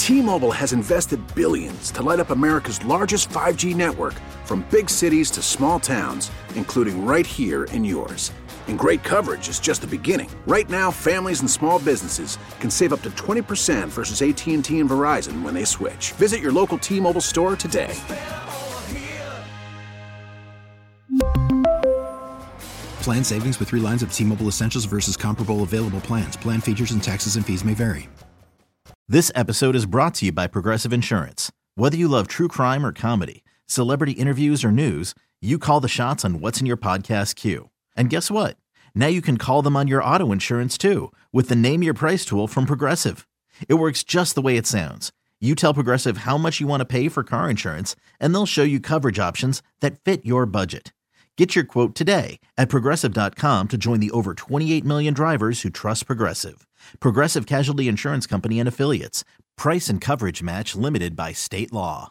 T-Mobile has invested billions to light up America's largest 5G network, from big cities to small towns, including right here in yours. And great coverage is just the beginning. Right now, families and small businesses can save up to 20% versus AT&T and Verizon when they switch. Visit your local T-Mobile store today. Plan savings with 3 lines of T-Mobile Essentials versus comparable available plans. Plan features and taxes and fees may vary. This episode is brought to you by Progressive Insurance. Whether you love true crime or comedy, celebrity interviews or news, you call the shots on what's in your podcast queue. And guess what? Now you can call them on your auto insurance too with the Name Your Price tool from Progressive. It works just the way it sounds. You tell Progressive how much you want to pay for car insurance, and they'll show you coverage options that fit your budget. Get your quote today at Progressive.com to join the over 28 million drivers who trust Progressive. Progressive Casualty Insurance Company and Affiliates. Price and coverage match limited by state law.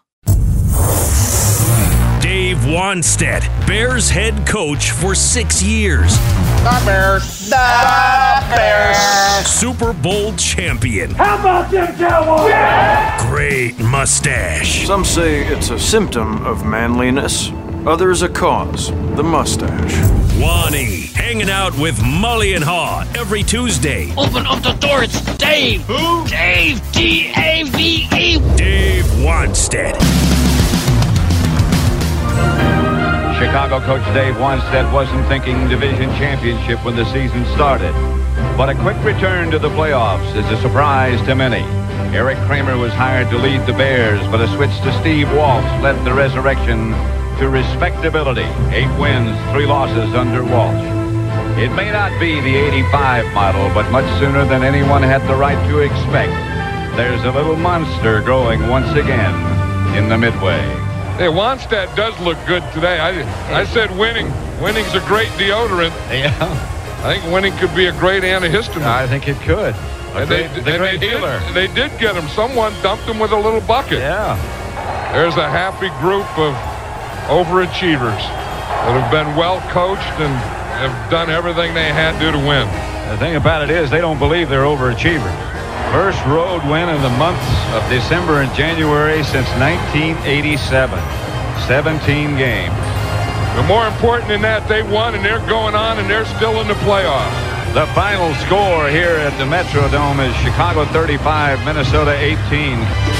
Dave Wannstedt, Bears head coach for 6 years. The Bears. The Bears. Super Bowl champion. How about them Cowboys? Yeah! Great mustache. Some say it's a symptom of manliness. Others a cause, the mustache. Wani, hanging out with Mully and Haw every Tuesday. Open up the door, it's Dave. Who? Dave, D-A-V-E. Dave Wannstedt. Chicago coach Dave Wannstedt wasn't thinking division championship when the season started. But a quick return to the playoffs is a surprise to many. Eric Kramer was hired to lead the Bears, but a switch to Steve Walsh led the resurrection to respectability. 8 wins, 3 losses under Walsh. It may not be the 85 model, but much sooner than anyone had the right to expect, there's a little monster growing once again in the Midway. Hey, Wannstedt does look good today. I said winning. Winning's a great deodorant. Yeah. I think winning could be a great antihistamine. I think it could. They did get him. Someone dumped him with a little bucket. Yeah. There's a happy group of overachievers that have been well coached and have done everything they had to win. The thing about it is they don't believe they're overachievers. First road win in the months of December and January since 1987. 17 games. But more important than that, they won and they're going on and they're still in the playoffs. The final score here at the Metrodome is Chicago 35, Minnesota 18.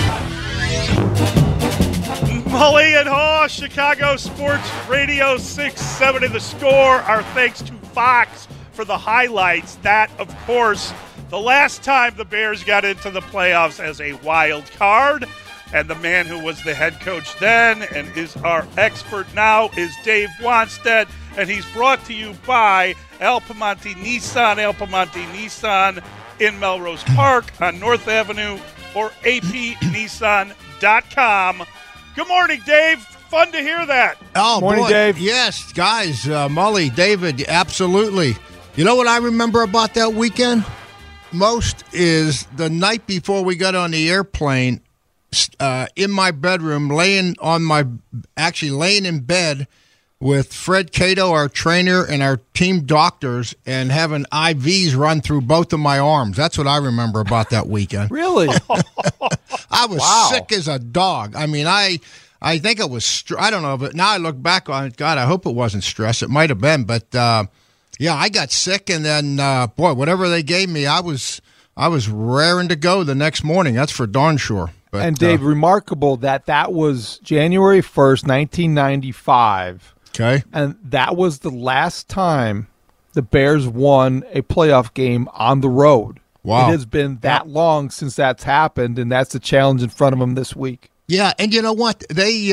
Mully and Haw, Chicago Sports Radio 670 The Score. Our thanks to Fox for the highlights. That, of course, the last time the Bears got into the playoffs as a wild card. And the man who was the head coach then and is our expert now is Dave Wannstedt. And he's brought to you by El Piemonte Nissan. El Piemonte Nissan in Melrose Park on North Avenue or apnissan.com. Good morning, Dave. Fun to hear that. Oh, morning, boy. Dave. Yes, guys. Mully, David, absolutely. You know what I remember about that weekend most is the night before we got on the airplane, in my bedroom, laying in bed with Fred Cato, our trainer, and our team doctors, and having IVs run through both of my arms. That's what I remember about that weekend. Really? I was sick as a dog. I mean, I think it was, I don't know, but now I look back on it, God, I hope it wasn't stress. It might have been, but yeah, I got sick, and then, boy, whatever they gave me, I was raring to go the next morning. That's for darn sure. But, and, Dave, remarkable that was January 1st, 1995. Okay. And that was the last time the Bears won a playoff game on the road. Wow. It has been that long since that's happened, and that's the challenge in front of them this week. Yeah, and you know what? They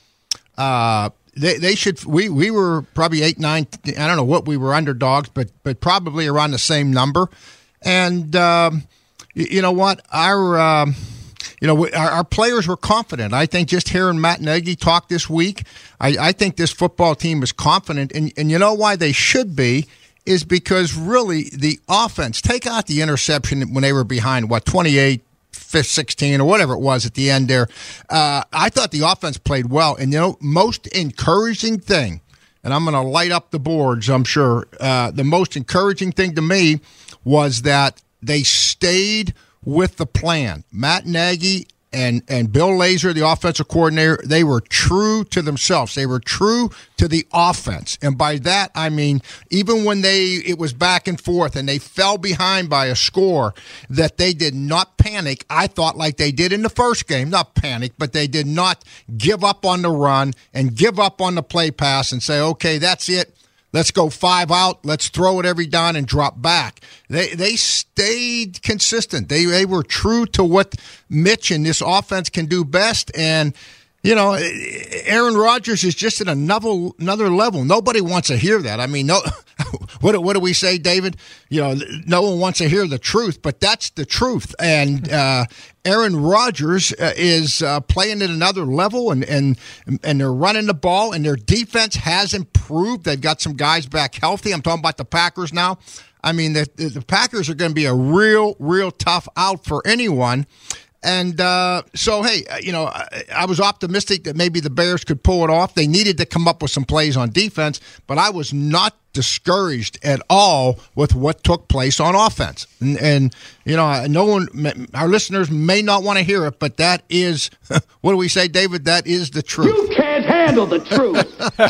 should. We were probably 8, 9. I don't know what we were underdogs, but probably around the same number. And you know what? Our players were confident. I think just hearing Matt Nagy talk this week, I think this football team is confident. And you know why they should be is because really the offense, take out the interception when they were behind, 28, 16 or whatever it was at the end there. I thought the offense played well. And, most encouraging thing, and I'm going to light up the boards, I'm sure, the most encouraging thing to me was that they stayed with the plan. Matt Nagy and Bill Lazor, the offensive coordinator, they were true to themselves. They were true to the offense. And by that, I mean, even when it was back and forth and they fell behind by a score, that they did not panic. I thought like they did in the first game, not panic, but they did not give up on the run and give up on the play pass and say, okay, that's it. Let's go 5 out. Let's throw it every down and drop back. They stayed consistent. They were true to what Mitch and this offense can do best. And, you know, Aaron Rodgers is just at another level. Nobody wants to hear that. I mean, no. What do we say, David? You know, no one wants to hear the truth, but that's the truth. And Aaron Rodgers is playing at another level, and they're running the ball, and their defense has improved. They've got some guys back healthy. I'm talking about the Packers now. I mean, the Packers are going to be a real tough out for anyone. And so, hey, you know, I was optimistic that maybe the Bears could pull it off. They needed to come up with some plays on defense, but I was not discouraged at all with what took place on offense. And you know, no one, our listeners may not want to hear it, but that is, what do we say, David? That is the truth. You can't handle the truth.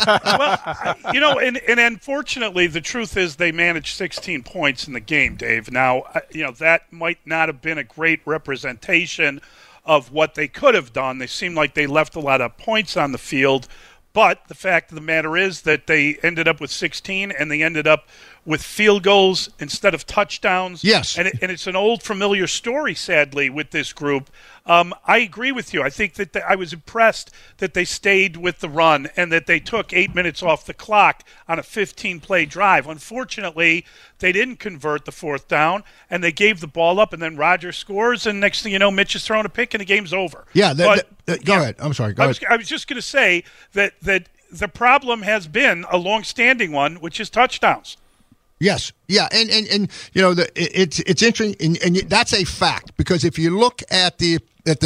Well, you know, and unfortunately, the truth is they managed 16 points in the game, Dave. Now, you know, that might not have been a great representation of what they could have done. They seemed like they left a lot of points on the field. But the fact of the matter is that they ended up with 16, and they ended up with field goals instead of touchdowns. Yes. And it's an old familiar story, sadly, with this group. I agree with you. I think that I was impressed that they stayed with the run and that they took 8 minutes off the clock on a 15-play drive. Unfortunately, they didn't convert the fourth down, and they gave the ball up, and then Rodgers scores, and next thing you know, Mitch is throwing a pick, and the game's over. Yeah, go ahead. I'm sorry. Go ahead. I was just going to say that the problem has been a long-standing one, which is touchdowns. Yes, yeah, and you know, it's interesting, and that's a fact, because if you look at the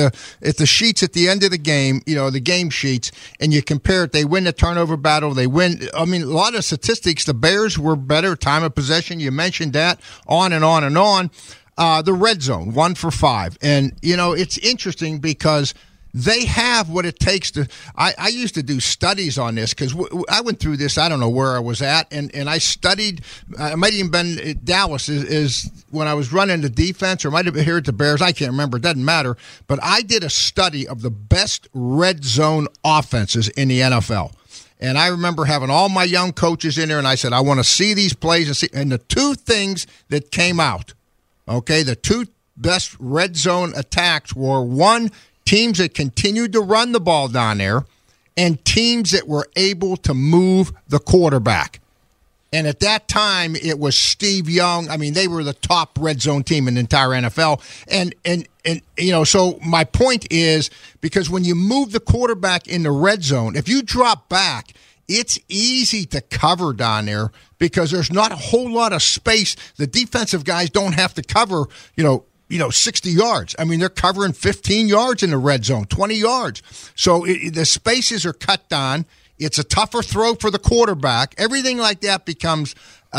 sheets at the end of the game, you know, the game sheets, and you compare it, they win the turnover battle, they win. I mean, a lot of statistics, the Bears were better, time of possession, you mentioned that, on and on and on. The red zone, 1 for 5, and you know, it's interesting because they have what it takes to. I used to do studies on this because I went through this. I don't know where I was at, and I studied. I might have even been at Dallas is when I was running the defense, or might have been here at the Bears. I can't remember. It doesn't matter. But I did a study of the best red zone offenses in the NFL. And I remember having all my young coaches in there, and I said, I want to see these plays and see. And the two things that came out, okay, the two best red zone attacks were, one, teams that continued to run the ball down there, and teams that were able to move the quarterback. And at that time, it was Steve Young. I mean, they were the top red zone team in the entire NFL. And you know, so my point is, because when you move the quarterback in the red zone, if you drop back, it's easy to cover down there because there's not a whole lot of space. The defensive guys don't have to cover, you know, 60 yards. I mean, they're covering 15 yards in the red zone, 20 yards. So the spaces are cut down. It's a tougher throw for the quarterback. Everything like that becomes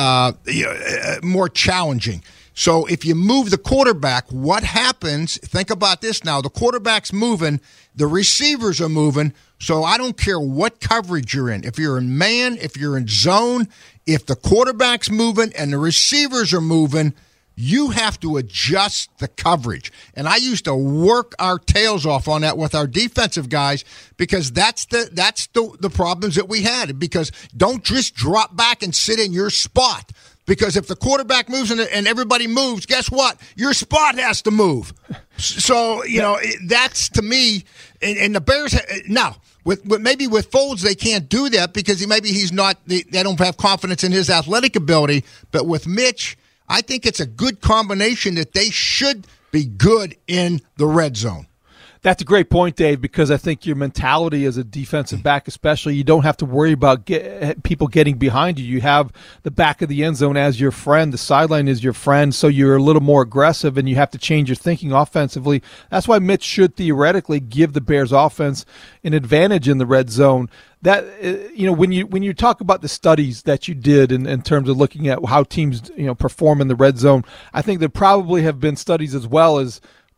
more challenging. So if you move the quarterback, what happens? Think about this now. The quarterback's moving. The receivers are moving. So I don't care what coverage you're in. If you're in man, if you're in zone, if the quarterback's moving and the receivers are moving, you have to adjust the coverage. And I used to work our tails off on that with our defensive guys because that's the problems that we had. Because don't just drop back and sit in your spot. Because if the quarterback moves and everybody moves, guess what? Your spot has to move. So, you know, that's to me, and the Bears, now, maybe with Foles, they can't do that because maybe he's not, they don't have confidence in his athletic ability. But with Mitch, I think it's a good combination that they should be good in the red zone. That's a great point, Dave, because I think your mentality as a defensive back especially, you don't have to worry about people getting behind you. You have the back of the end zone as your friend. The sideline is your friend, so you're a little more aggressive, and you have to change your thinking offensively. That's why Mitch should theoretically give the Bears offense an advantage in the red zone. That, you know, when you talk about the studies that you did in terms of looking at how teams, you know, perform in the red zone, I think there probably have been studies as well as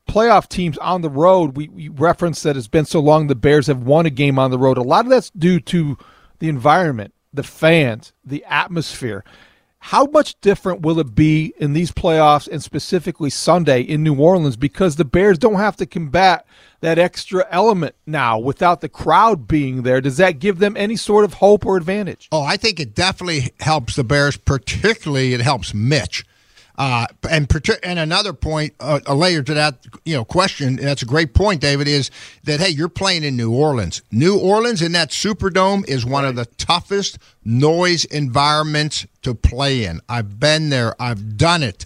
playoff teams on the road, we referenced that it's been so long the Bears have won a game on the road. A lot of that's due to the environment, the fans, the atmosphere. How much different will it be in these playoffs, and specifically Sunday in New Orleans, because the Bears don't have to combat that extra element now without the crowd being there? Does that give them any sort of hope or advantage? Oh, I think it definitely helps the Bears. Particularly, it helps Mitch. And another point, a layer to that, question. That's a great point, David. Is that hey, you're playing in New Orleans. New Orleans in that Superdome is one of the toughest noise environments to play in. I've been there. I've done it.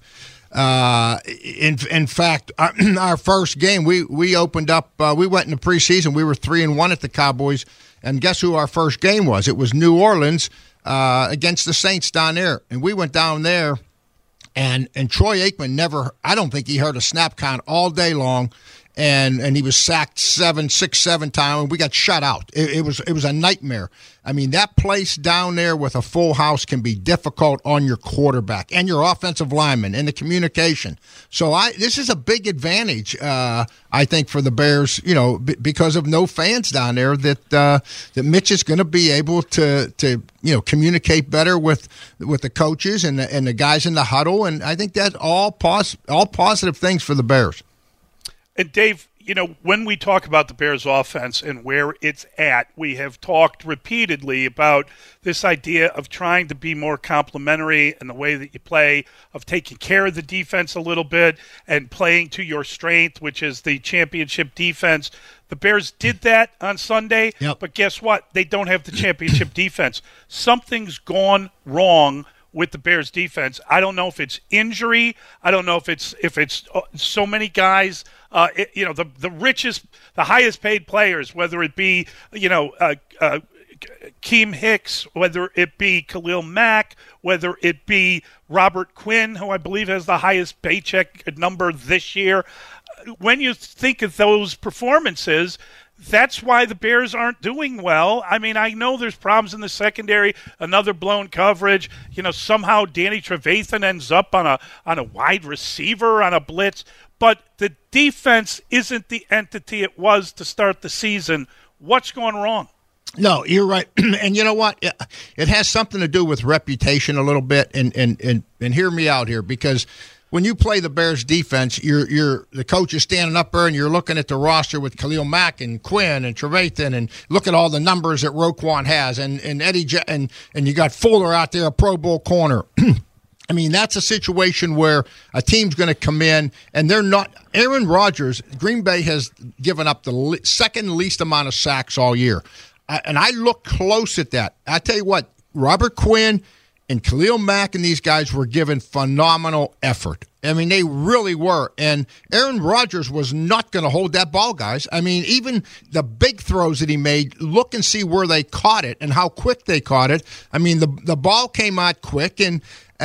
In fact, our first game, we opened up. We went into preseason. We were 3-1 at the Cowboys, and guess who our first game was? It was New Orleans against the Saints down there, and we went down there. And Troy Aikman I don't think he heard a snap count all day long, and he was sacked 7 times, and we got shut out. It was a nightmare. I mean, that place down there with a full house can be difficult on your quarterback and your offensive lineman and the communication. So this is a big advantage, I think, for the Bears, because of no fans down there, that Mitch is going to be able to communicate better with the coaches and the guys in the huddle, and I think that's all positive things for the Bears. And Dave, when we talk about the Bears offense and where it's at, we have talked repeatedly about this idea of trying to be more complementary in the way that you play, of taking care of the defense a little bit and playing to your strength, which is the championship defense. The Bears did that on Sunday, But guess what? They don't have the championship defense. Something's gone wrong with the Bears defense. I don't know if it's injury. I don't know if it's so many guys, the richest, the highest paid players, whether it be, Keem Hicks, whether it be Khalil Mack, whether it be Robert Quinn, who I believe has the highest paycheck number this year. When you think of those performances, that's why the Bears aren't doing well. I mean, I know there's problems in the secondary, another blown coverage. Somehow Danny Trevathan ends up on a wide receiver on a blitz. But the defense isn't the entity it was to start the season. What's going wrong? No, you're right. And you know what? It has something to do with reputation a little bit. And hear me out here, because when you play the Bears defense, the coach is standing up there and you're looking at the roster with Khalil Mack and Quinn and Trevathan, and look at all the numbers that Roquan has, and Eddie and you got Fuller out there, a Pro Bowl corner. I mean, that's a situation where a team's going to come in and they're not. Aaron Rodgers, Green Bay has given up the second least amount of sacks all year. And I look close at that. I tell you what, Robert Quinn and Khalil Mack and these guys were given phenomenal effort. I mean, they really were. And Aaron Rodgers was not going to hold that ball, guys. I mean, even the big throws that he made, look and see where they caught it and how quick they caught it. I mean, the ball came out quick, and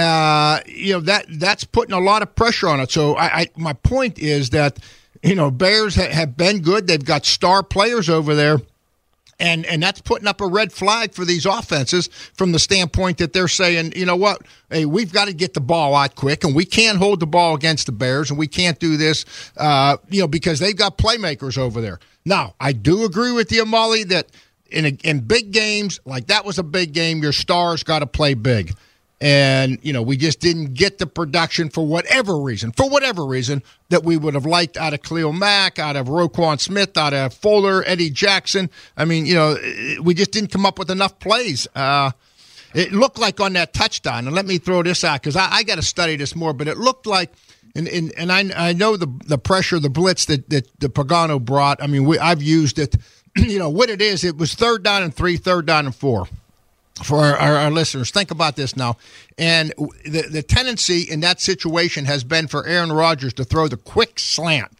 that's putting a lot of pressure on it. So my point is that, Bears have been good. They've got star players over there. And that's putting up a red flag for these offenses from the standpoint that they're saying, you know what, hey, we've got to get the ball out quick, and we can't hold the ball against the Bears, and we can't do this, because they've got playmakers over there. Now, I do agree with you, Molly, that in big games, like that was a big game, your stars got to play big. And, we just didn't get the production for whatever reason, that we would have liked out of Khalil Mack, out of Roquan Smith, out of Fuller, Eddie Jackson. I mean, we just didn't come up with enough plays. It looked like on that touchdown, and let me throw this out because I got to study this more, but it looked like, and I know the pressure, the blitz that Pagano brought. I mean, I've used it. What it is, it was 3rd down and 3, 3rd down and 4. For our listeners, think about this now. And the tendency in that situation has been for Aaron Rodgers to throw the quick slant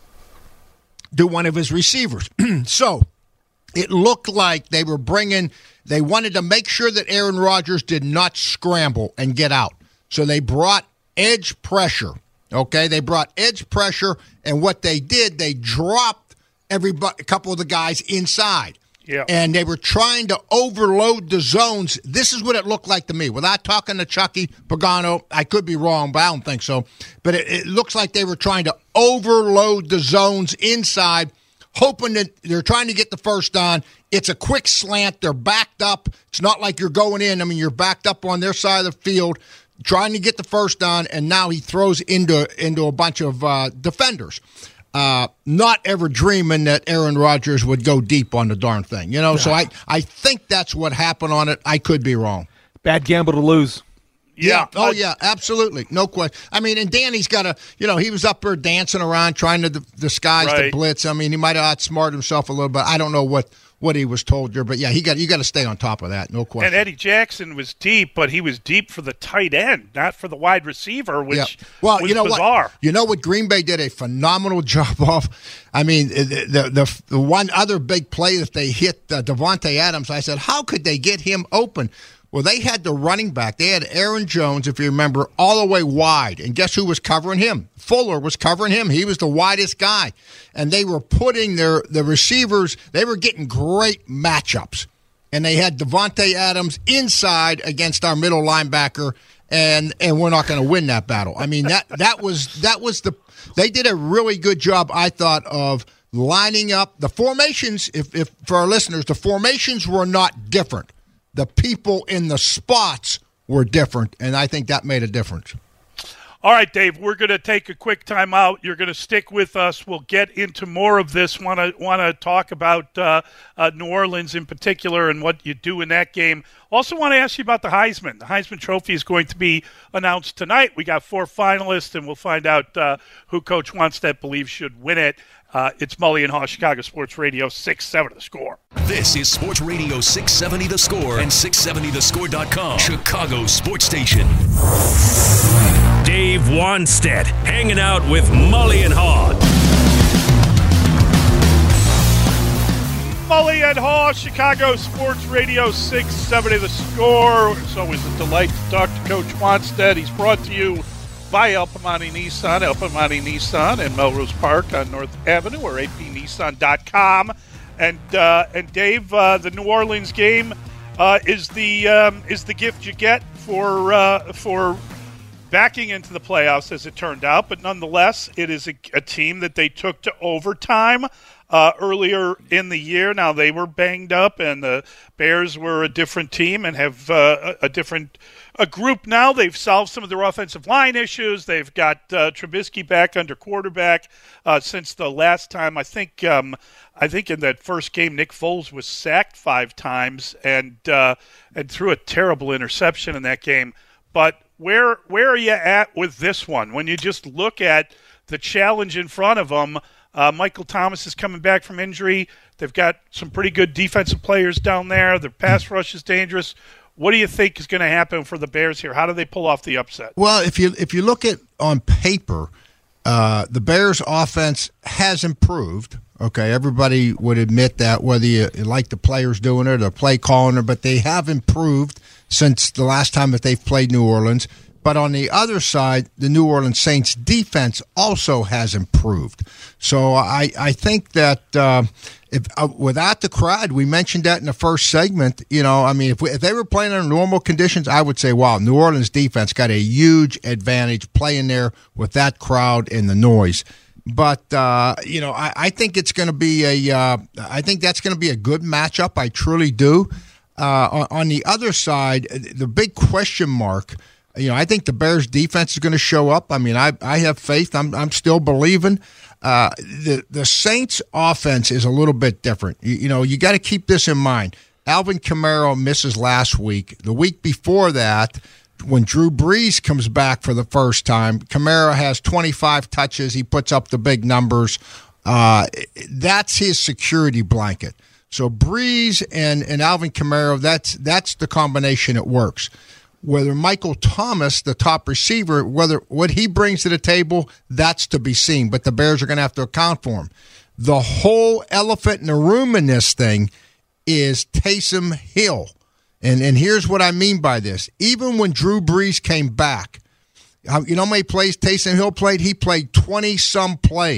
to one of his receivers. So it looked like they wanted to make sure that Aaron Rodgers did not scramble and get out. So they brought edge pressure. Okay, they brought edge pressure, and what they did, they dropped a couple of the guys inside. Yeah. And they were trying to overload the zones. This is what it looked like to me. Without talking to Chucky Pagano, I could be wrong, but I don't think so. But it looks like they were trying to overload the zones inside, hoping that they're trying to get the first down. It's a quick slant. They're backed up. It's not like you're going in. I mean, you're backed up on their side of the field, trying to get the first down, and now he throws into a bunch of defenders. Not ever dreaming that Aaron Rodgers would go deep on the darn thing, So I think that's what happened on it. I could be wrong. Bad gamble to lose. Yeah. Oh, yeah, absolutely. No question. I mean, and Danny's got he was up there dancing around trying to disguise the blitz. I mean, he might have outsmarted himself a little bit. I don't know what he was told here, but yeah, you got to stay on top of that, no question. And Eddie Jackson was deep, but he was deep for the tight end, not for the wide receiver, which was bizarre. What? You know what Green Bay did a phenomenal job of? I mean, the one other big play that they hit Davante Adams, I said, how could they get him open? Well, they had the running back. They had Aaron Jones, if you remember, all the way wide. And guess who was covering him? Fuller was covering him. He was the widest guy. And they were putting the receivers, they were getting great matchups. And they had Davante Adams inside against our middle linebacker, and we're not going to win that battle. I mean, they did a really good job, I thought, of lining up the formations. If for our listeners, the formations were not different. The people in the spots were different, and I think that made a difference. All right, Dave, we're going to take a quick time out. You're going to stick with us. We'll get into more of this. Want to talk about New Orleans in particular and what you do in that game. Also want to ask you about the Heisman. The Heisman Trophy is going to be announced tonight. We got 4 finalists, and we'll find out who Coach Wannstedt believes should win it. It's Mully and Haw, Chicago Sports Radio 670 The Score. This is Sports Radio 670 The Score and 670thescore.com, Chicago Sports Station. Dave Wannstedt hanging out with Mully and Haw. Mully and Haw, Chicago Sports Radio 670 The Score. It's always a delight to talk to Coach Wannstedt. He's brought to you by El Pamani Nissan in Melrose Park on North Avenue, or apnissan.com. And Dave, the New Orleans game is the gift you get for backing into the playoffs, as it turned out. But nonetheless, it is a team that they took to overtime earlier in the year. Now, they were banged up, and the Bears were a different team and have a different group now. They've solved some of their offensive line issues. They've got Trubisky back under quarterback since the last time. I think in that first game, Nick Foles was sacked 5 times and threw a terrible interception in that game. But where are you at with this one? When you just look at the challenge in front of them, Michael Thomas is coming back from injury. They've got some pretty good defensive players down there. Their pass rush is dangerous. What do you think is going to happen for the Bears here? How do they pull off the upset? Well, if you look at on paper, the Bears' offense has improved. Okay, everybody would admit that, whether you like the players doing it or play calling it, but they have improved since the last time that they've played New Orleans. But on the other side, the New Orleans Saints defense also has improved. So I think that if without the crowd, we mentioned that in the first segment, if they were playing under normal conditions, I would say, wow, New Orleans defense got a huge advantage playing there with that crowd and the noise. But, I think it's going to be I think that's going to be a good matchup. I truly do. On the other side, the big question mark, I think the Bears defense is going to show up. I mean, I have faith. I'm still believing. The Saints offense is a little bit different. You got to keep this in mind. Alvin Kamara misses last week. The week before that, when Drew Brees comes back for the first time, Kamara has 25 touches. He puts up the big numbers. That's his security blanket. So Brees and Alvin Kamara, that's the combination that works. Whether Michael Thomas, the top receiver, what he brings to the table, that's to be seen. But the Bears are going to have to account for him. The whole elephant in the room in this thing is Taysom Hill. And here's what I mean by this. Even when Drew Brees came back, you know how many plays Taysom Hill played? He played 20-some plays.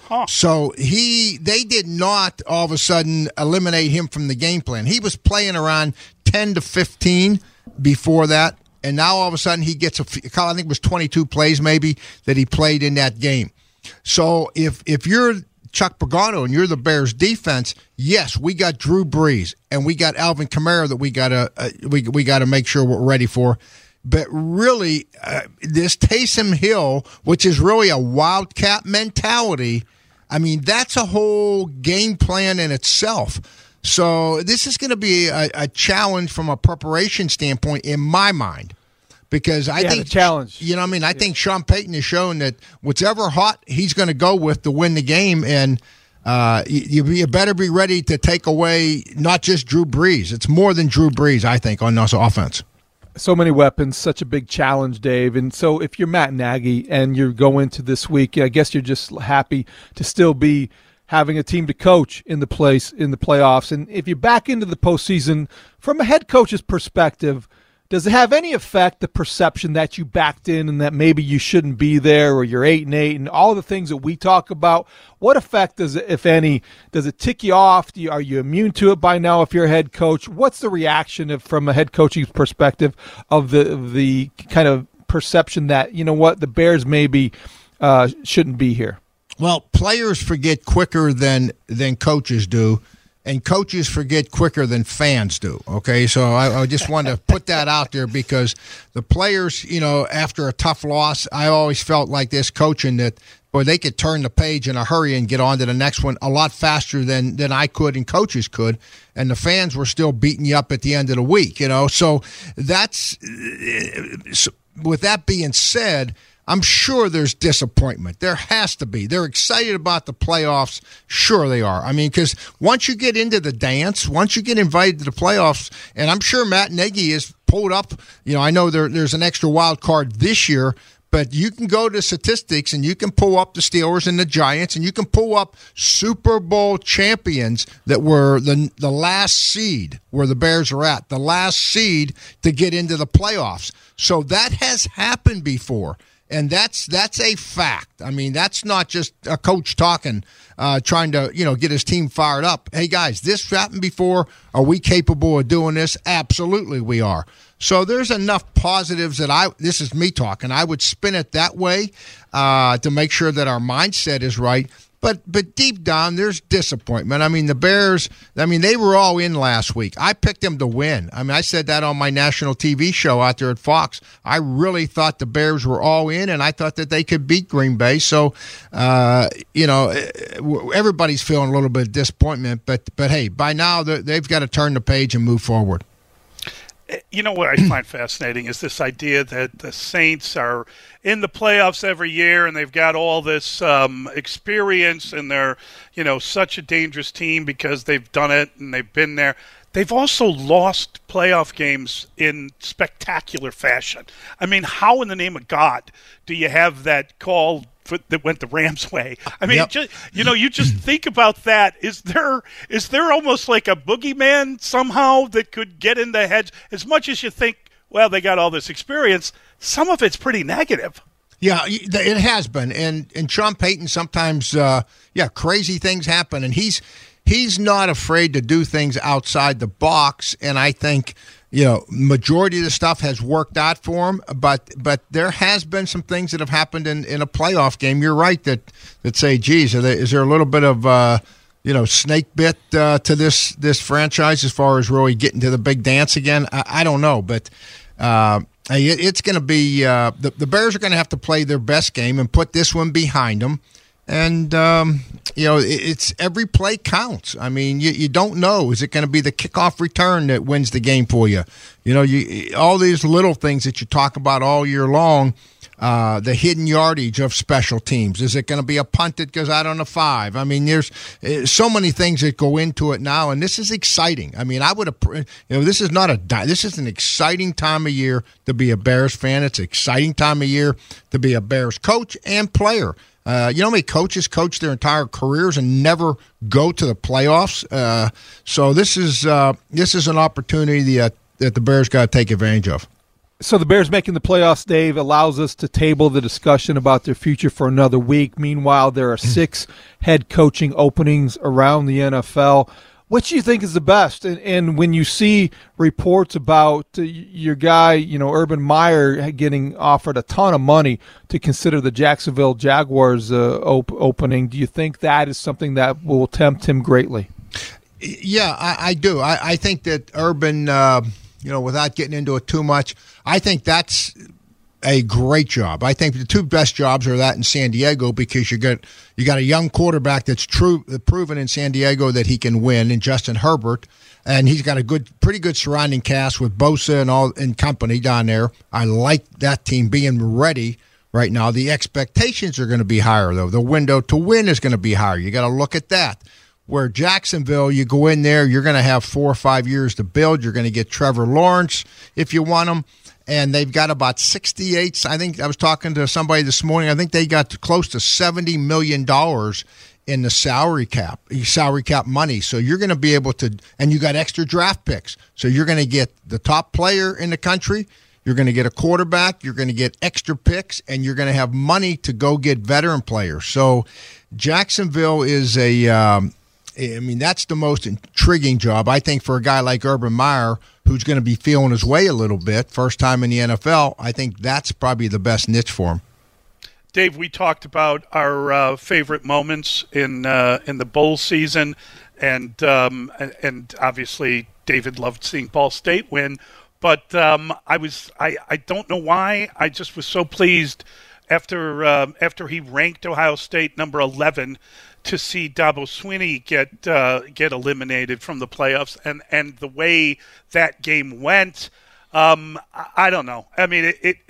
So they did not all of a sudden eliminate him from the game plan. He was playing around 10 to 15 before that, and now all of a sudden he gets I think it was 22 plays maybe that he played in that game. So if you're Chuck Pagano and you're the Bears defense, yes, we got Drew Brees and we got Alvin Kamara that we gotta make sure we're ready for. But really, this Taysom Hill, which is really a wildcat mentality, I mean, that's a whole game plan in itself. So this is going to be a challenge from a preparation standpoint in my mind. Because I think, challenge. You know what I mean? I think Sean Payton has shown that whatever hot he's going to go with to win the game, and you better be ready to take away not just Drew Brees. It's more than Drew Brees, I think, on this offense. So many weapons, such a big challenge, Dave. And so if you're Matt Nagy and you're going to this week, I guess you're just happy to still be having a team to coach in the playoffs. And if you're back into the postseason, from a head coach's perspective, does it have any effect, the perception that you backed in and that maybe you shouldn't be there, or you're 8-8 and all the things that we talk about? What effect does it, if any, does it tick you off? Are you immune to it by now if you're a head coach? What's the reaction from a head coaching perspective of the kind of perception that, you know what, the Bears maybe shouldn't be here? Well, players forget quicker than coaches do. And coaches forget quicker than fans do, okay? So I just want to put that out there, because the players, you know, after a tough loss, I always felt like this coaching that, boy, they could turn the page in a hurry and get on to the next one a lot faster than I could and coaches could. And the fans were still beating you up at the end of the week, you know? So with that being said, I'm sure there's disappointment. There has to be. They're excited about the playoffs. Sure they are. I mean, because once you get into the dance, once you get invited to the playoffs, and I'm sure Matt Nagy has pulled up, you know, I know there's an extra wild card this year, but you can go to statistics and you can pull up the Steelers and the Giants, and you can pull up Super Bowl champions that were the last seed where the Bears are at, the last seed to get into the playoffs. So that has happened before. And that's a fact. I mean, that's not just a coach talking, trying to, you know, get his team fired up. Hey, guys, this happened before. Are we capable of doing this? Absolutely we are. So there's enough positives that this is me talking, I would spin it that way to make sure that our mindset is right. But deep down, there's disappointment. I mean, the Bears, they were all in last week. I picked them to win. I mean, I said that on my national TV show out there at Fox. I really thought the Bears were all in, and I thought that they could beat Green Bay. So, you know, everybody's feeling a little bit of disappointment. But hey, by now, they've got to turn the page and move forward. You know what I find fascinating is this idea that the Saints are in the playoffs every year and they've got all this experience and they're, you know, such a dangerous team because they've done it and they've been there. They've also lost playoff games in spectacular fashion. I mean, how in the name of God do you have that call that went the Rams' way? I mean, Yep. you just think about that. Is there almost like a boogeyman somehow that could get in the heads? As much as you think, well, they got all this experience, some of it's pretty negative. Yeah, it has been. And Sean Payton sometimes, crazy things happen. And he's not afraid to do things outside the box. And I think, you know, majority of the stuff has worked out for him, but there has been some things that have happened in a playoff game. You're right that say, geez, is there a little bit of snake bit to this franchise as far as really getting to the big dance again? I don't know, but it's going to be the Bears are going to have to play their best game and put this one behind them. And, it's every play counts. I mean, you don't know. Is it going to be the kickoff return that wins the game for you? You know, all these little things that you talk about all year long, the hidden yardage of special teams. Is it going to be a punt that goes out on a 5? I mean, there's so many things that go into it now, and this is exciting. I mean, this is an exciting time of year to be a Bears fan. It's an exciting time of year to be a Bears coach and player. You know how many coaches coach their entire careers and never go to the playoffs? So this is an opportunity that the Bears got to take advantage of. So the Bears making the playoffs, Dave, allows us to table the discussion about their future for another week. Meanwhile, there are 6 head coaching openings around the NFL. Which do you think is the best? And when you see reports about your guy, Urban Meyer getting offered a ton of money to consider the Jacksonville Jaguars opening, do you think that is something that will tempt him greatly? Yeah, I do. I think that Urban, without getting into it too much, I think that's a great job. I think the 2 best jobs are that in San Diego, because you got a young quarterback that's proven in San Diego that he can win, in Justin Herbert, and he's got a pretty good surrounding cast with Bosa and company down there. I like that team being ready right now. The expectations are going to be higher, though. The window to win is going to be higher. You got to look at that. Where Jacksonville, you go in there, you're going to have 4 or 5 years to build. You're going to get Trevor Lawrence if you want him. And they've got about 68. I think I was talking to somebody this morning. I think they got close to $70 million in the salary cap money. So you're going to be able to, and you got extra draft picks. So you're going to get the top player in the country. You're going to get a quarterback. You're going to get extra picks, and you're going to have money to go get veteran players. So Jacksonville is that's the most intriguing job, I think, for a guy like Urban Meyer, who's going to be feeling his way a little bit, first time in the NFL. I think that's probably the best niche for him. Dave, we talked about our favorite moments in the bowl season, and obviously David loved seeing Ball State win. But I don't know why, I just was so pleased after he ranked Ohio State number 11 to see Dabo Swinney get eliminated from the playoffs, and the way that game went, I don't know. I mean,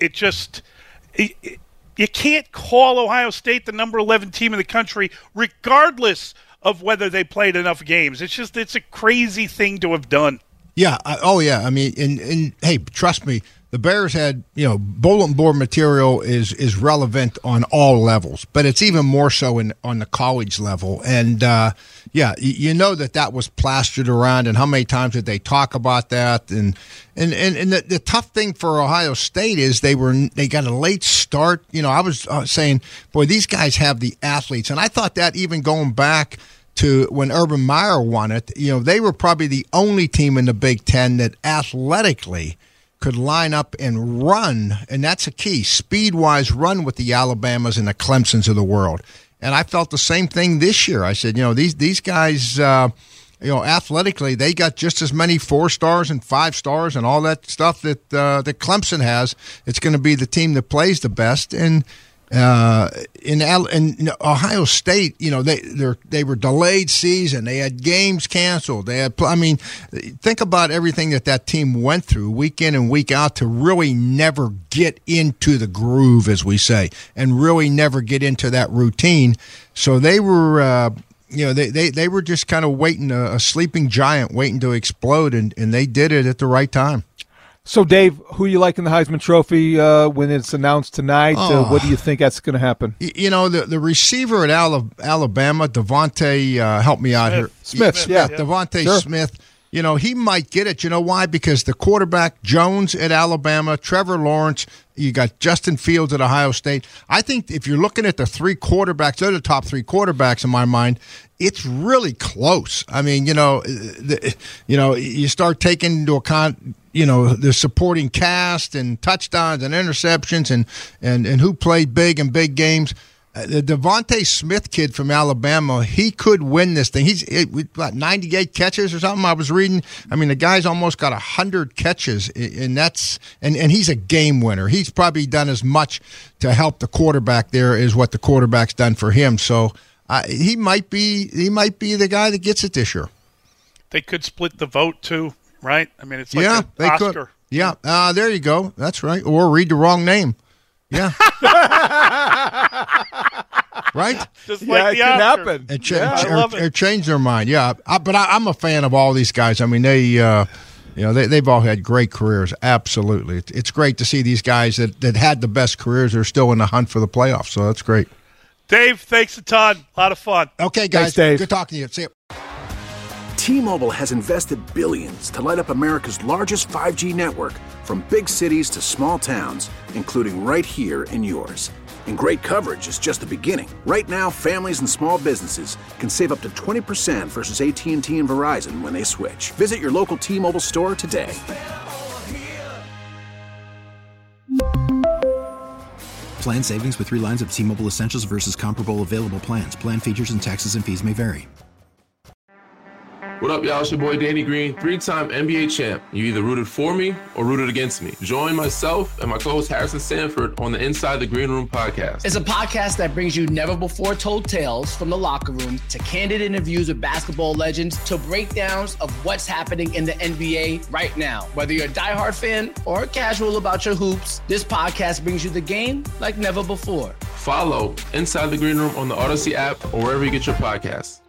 you can't call Ohio State the number 11 team in the country, regardless of whether they played enough games. It's a crazy thing to have done. Yeah. I mean, and hey, trust me, the Bears had, bulletin board material is relevant on all levels, but it's even more so on the college level. And, that was plastered around, and how many times did they talk about that? And the tough thing for Ohio State is they got a late start. I was saying, boy, these guys have the athletes. And I thought that even going back to when Urban Meyer won it, they were probably the only team in the Big Ten that athletically could line up and run, and that's a key, speed-wise, run with the Alabamas and the Clemsons of the world. And I felt the same thing this year. I said, these guys, athletically, they got just as many 4 stars and 5 stars and all that stuff that Clemson has. It's going to be the team that plays the best. And in Ohio State, they were delayed season. They had games canceled. Think about everything that team went through week in and week out to really never get into the groove, as we say, and really never get into that routine. So they were, they were just kind of waiting, a sleeping giant waiting to explode, and they did it at the right time. So, Dave, who you like in the Heisman Trophy when it's announced tonight? What do you think that's going to happen? The receiver at Alabama, Devontae, help me out here. Smith. Devontae Smith. He might get it. You know why? Because the quarterback, Jones at Alabama, Trevor Lawrence, you got Justin Fields at Ohio State. I think if you're looking at the 3 quarterbacks, they're the top 3 quarterbacks in my mind. It's really close. I mean, you start taking into account, the supporting cast and touchdowns and interceptions and who played big in big games. The Devontae Smith kid from Alabama, he could win this thing. He's got 98 catches or something I was reading. I mean, the guy's almost got 100 catches, and he's a game winner. He's probably done as much to help the quarterback there as what the quarterback's done for him. So he might be the guy that gets it this year. They could split the vote too, right? I mean, it's like an Oscar. Could. Yeah, there you go. That's right. Or read the wrong name. Yeah. Right? Just like it can happen. Or change their mind. Yeah. But I'm a fan of all these guys. I mean, they've all had great careers. Absolutely. It's great to see these guys that had the best careers are still in the hunt for the playoffs. So that's great. Dave, thanks a ton. A lot of fun. Okay, guys. Thanks, Dave. Good talking to you. See you. T-Mobile has invested billions to light up America's largest 5G network, from big cities to small towns, including right here in yours. And great coverage is just the beginning. Right now, families and small businesses can save up to 20% versus AT&T and Verizon when they switch. Visit your local T-Mobile store today. Plan savings with 3 lines of T-Mobile Essentials versus comparable available plans. Plan features and taxes and fees may vary. What up, y'all? It's your boy Danny Green, 3-time NBA champ. You either rooted for me or rooted against me. Join myself and my co-host Harrison Sanford on the Inside the Green Room podcast. It's a podcast that brings you never-before-told tales from the locker room to candid interviews with basketball legends to breakdowns of what's happening in the NBA right now. Whether you're a diehard fan or casual about your hoops, this podcast brings you the game like never before. Follow Inside the Green Room on the Odyssey app or wherever you get your podcasts.